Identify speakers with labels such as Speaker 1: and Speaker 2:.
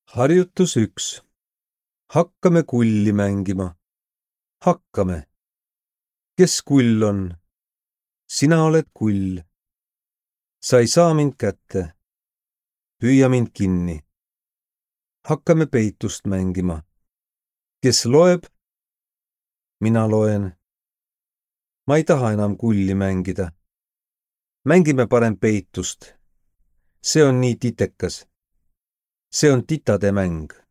Speaker 1: Harjutus 1. Hakkame kulli mängima. Hakkame. Kes kull on? Sina oled kull. Sa ei saa mind kätte. Püüa mind kinni. Hakkame peitust mängima. Kes loeb? Mina loen. Ma ei taha enam kulli mängida. Mängime parem peitust. See on nii titekas. See on titade mäng.